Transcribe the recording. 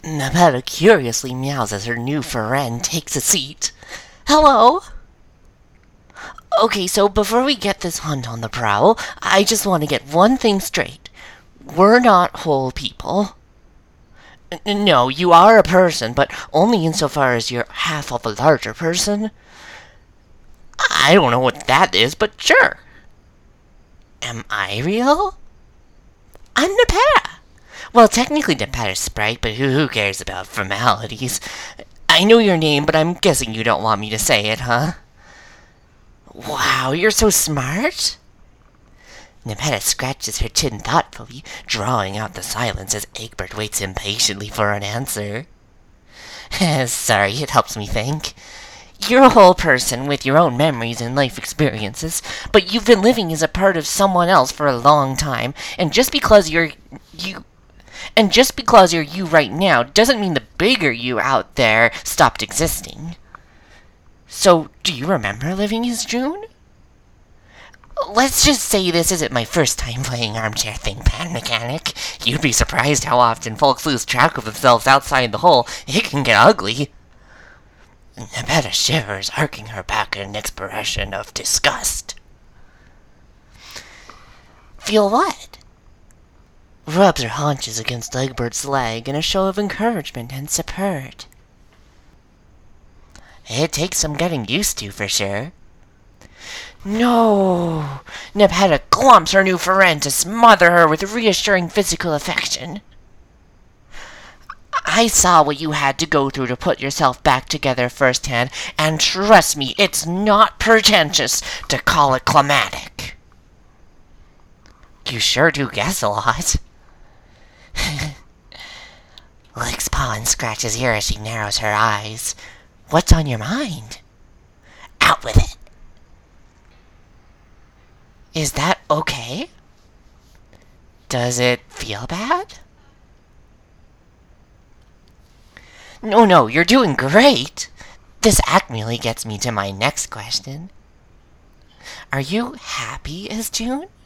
Nepeta curiously meows as her new friend takes a seat. Hello? Okay, so before we get this hunt on the prowl, I just want to get one thing straight. We're not whole people. No, you are a person, but only insofar as you're half of a larger person. I don't know what that is, but sure. Am I real? I'm Nepeta. Well, technically Nepeta's Sprite, but who cares about formalities? I know your name, but I'm guessing you don't want me to say it, huh? Wow, you're so smart. Nepeta scratches her chin thoughtfully, drawing out the silence as Egbert waits impatiently for an answer. Sorry, it helps me think. You're a whole person with your own memories and life experiences, but you've been living as a part of someone else for a long time, and just because you're you right now doesn't mean the bigger you out there stopped existing. So, do you remember living as June? Let's just say this isn't my first time playing Armchair ThinkPad Mechanic. You'd be surprised how often folks lose track of themselves outside the hole. It can get ugly. Nepeta shivers, arcing her back in an expression of disgust. Feel what? Rubs her haunches against Egbert's leg in a show of encouragement and support. It takes some getting used to, for sure. No! Nepeta clumps her new friend to smother her with reassuring physical affection. I saw what you had to go through to put yourself back together firsthand, and trust me, it's not pretentious to call it climatic. You sure do guess a lot. Licks paw and scratches ear as she narrows her eyes. What's on your mind? Out with it. Is that okay? Does it feel bad? No, you're doing great. This actually gets me to my next question. Are you happy as June?